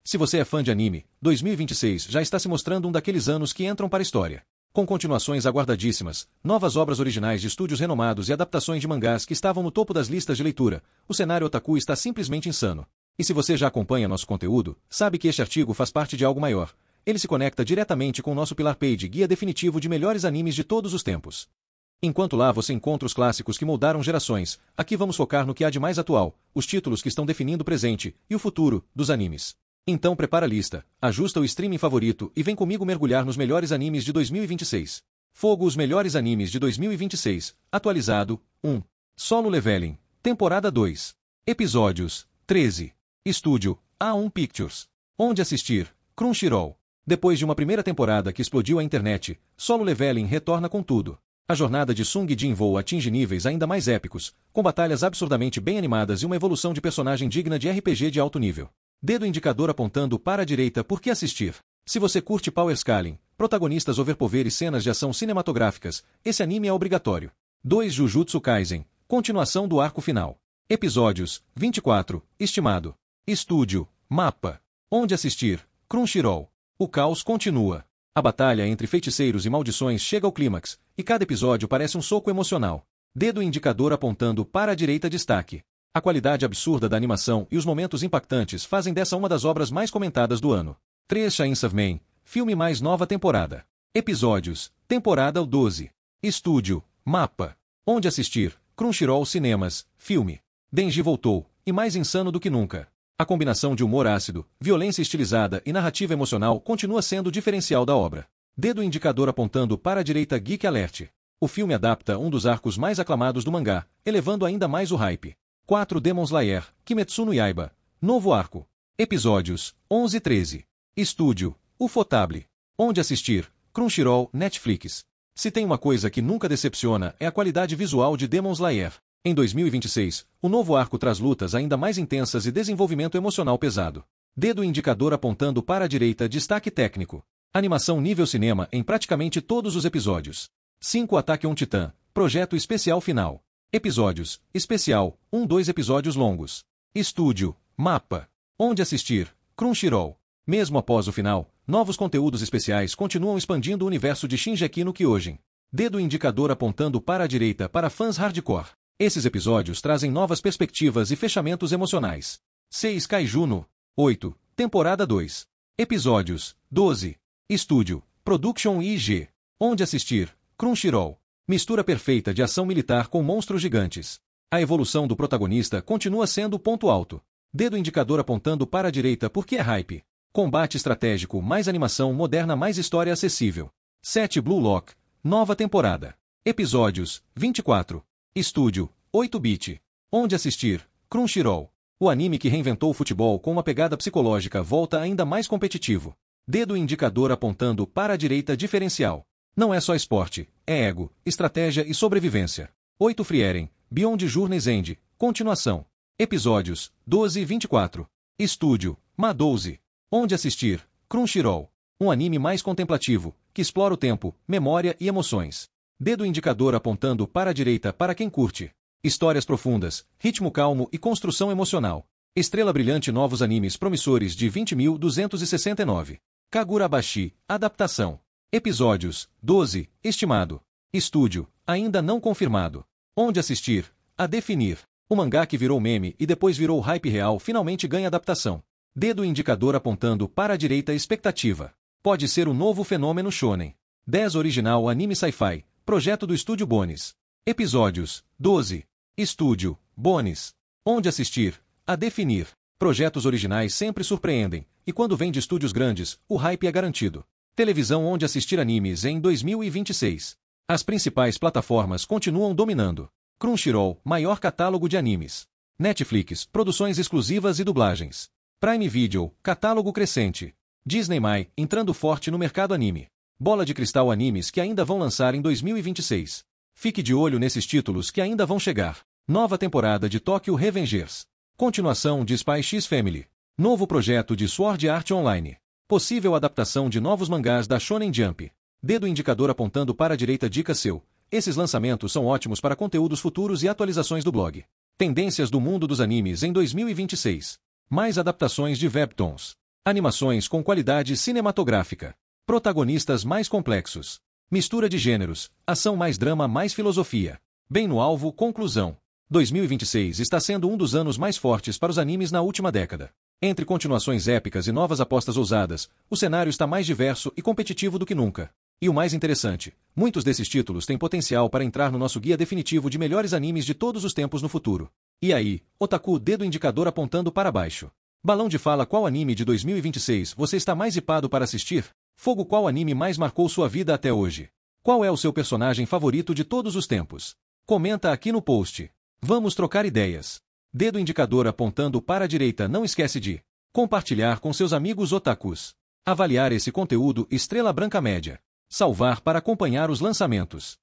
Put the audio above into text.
Se você é fã de anime, 2026 já está se mostrando um daqueles anos que entram para a história. Com continuações aguardadíssimas, novas obras originais de estúdios renomados e adaptações de mangás que estavam no topo das listas de leitura, o cenário otaku está simplesmente insano. E se você já acompanha nosso conteúdo, sabe que este artigo faz parte de algo maior. Ele se conecta diretamente com o nosso Pilar Page, guia definitivo de melhores animes de todos os tempos. Enquanto lá você encontra os clássicos que moldaram gerações, aqui vamos focar no que há de mais atual, os títulos que estão definindo o presente e o futuro dos animes. Então prepara a lista, ajusta o streaming favorito e vem comigo mergulhar nos melhores animes de 2026. Fogo, os melhores animes de 2026, atualizado, 1. Solo Leveling, temporada 2. Episódios, 13. Estúdio, A1 Pictures. Onde assistir? Crunchyroll. Depois de uma primeira temporada que explodiu a internet, Solo Leveling retorna com tudo. A jornada de Sung Jin-woo atinge níveis ainda mais épicos, com batalhas absurdamente bem animadas e uma evolução de personagem digna de RPG de alto nível. Dedo indicador apontando para a direita por que assistir. Se você curte Power Scaling, protagonistas overpower e cenas de ação cinematográficas, esse anime é obrigatório. 2. Jujutsu Kaisen, continuação do arco final. Episódios, 24, estimado. Estúdio, Mappa. Onde assistir? Crunchyroll. O caos continua. A batalha entre feiticeiros e maldições chega ao clímax, e cada episódio parece um soco emocional. Dedo indicador apontando para a direita destaque. A qualidade absurda da animação e os momentos impactantes fazem dessa uma das obras mais comentadas do ano. 3. Chainsaw Man, filme mais nova temporada. Episódios, temporada 12. Estúdio, Mappa. Onde assistir? Crunchyroll Cinemas, filme. Denji voltou, e mais insano do que nunca. A combinação de humor ácido, violência estilizada e narrativa emocional continua sendo o diferencial da obra. Dedo indicador apontando para a direita Geek Alert. O filme adapta um dos arcos mais aclamados do mangá, elevando ainda mais o hype. 4. Demon Slayer, Kimetsu no Yaiba. Novo arco. Episódios, 11 e 13. Estúdio, Ufotable. Onde assistir? Crunchyroll, Netflix. Se tem uma coisa que nunca decepciona é a qualidade visual de Demon Slayer. Em 2026, o novo arco traz lutas ainda mais intensas e desenvolvimento emocional pesado. Dedo indicador apontando para a direita destaque técnico. Animação nível cinema em praticamente todos os episódios. 5. Attack on Titan, projeto especial final. Episódios, especial, 2 episódios longos. Estúdio, Mappa. Onde assistir? Crunchyroll. Mesmo após o final, novos conteúdos especiais continuam expandindo o universo de Shingeki no Kyojin. Dedo indicador apontando para a direita para fãs hardcore. Esses episódios trazem novas perspectivas e fechamentos emocionais. 6. Kaiju no 8, temporada 2. Episódios, 12. Estúdio, Production IG. Onde assistir? Crunchyroll. Mistura perfeita de ação militar com monstros gigantes. A evolução do protagonista continua sendo o ponto alto. Dedo indicador apontando para a direita porque é hype. Combate estratégico mais animação moderna mais história acessível. 7. Blue Lock, nova temporada. Episódios, 24. Estúdio, 8-bit. Onde assistir? Crunchyroll. O anime que reinventou o futebol com uma pegada psicológica volta ainda mais competitivo. Dedo indicador apontando para a direita diferencial. Não é só esporte, é ego, estratégia e sobrevivência. 8. Frieren, Beyond Journey's End, continuação. Episódios, 12 e 24. Estúdio, Ma12. Onde assistir? Crunchyroll. Um anime mais contemplativo, que explora o tempo, memória e emoções. Dedo indicador apontando para a direita para quem curte. Histórias profundas, ritmo calmo e construção emocional. Estrela brilhante novos animes promissores de 20.269. Kagurabashi, adaptação. Episódios, 12, estimado. Estúdio, ainda não confirmado. Onde assistir? A definir. O mangá que virou meme e depois virou hype real finalmente ganha adaptação. Dedo indicador apontando para a direita expectativa. Pode ser o novo fenômeno shonen. 10. Original anime sci-fi. Projeto do Estúdio Bones. Episódios, 12. Estúdio, Bones. Onde assistir? A definir. Projetos originais sempre surpreendem, e quando vem de estúdios grandes, o hype é garantido. Televisão onde assistir animes em 2026. As principais plataformas continuam dominando. Crunchyroll, maior catálogo de animes. Netflix, produções exclusivas e dublagens. Prime Video, catálogo crescente. Disney+, entrando forte no mercado anime. Bola de Cristal animes que ainda vão lançar em 2026. Fique de olho nesses títulos que ainda vão chegar. Nova temporada de Tokyo Revengers. Continuação de Spy X Family. Novo projeto de Sword Art Online. Possível adaptação de novos mangás da Shonen Jump. Dedo indicador apontando para a direita dica seu. Esses lançamentos são ótimos para conteúdos futuros e atualizações do blog. Tendências do mundo dos animes em 2026. Mais adaptações de webtoons. Animações com qualidade cinematográfica. Protagonistas mais complexos. Mistura de gêneros, ação mais drama mais filosofia. Bem no alvo, conclusão. 2026 está sendo um dos anos mais fortes para os animes na última década. Entre continuações épicas e novas apostas ousadas, o cenário está mais diverso e competitivo do que nunca. E o mais interessante, muitos desses títulos têm potencial para entrar no nosso guia definitivo de melhores animes de todos os tempos no futuro. E aí, otaku, dedo indicador apontando para baixo. Balão de fala: qual anime de 2026 você está mais hipado para assistir? Fogo: qual anime mais marcou sua vida até hoje? Qual é o seu personagem favorito de todos os tempos? Comenta aqui no post. Vamos trocar ideias. Dedo indicador apontando para a direita. Não esquece de compartilhar com seus amigos otakus. Avaliar esse conteúdo estrela branca média. Salvar para acompanhar os lançamentos.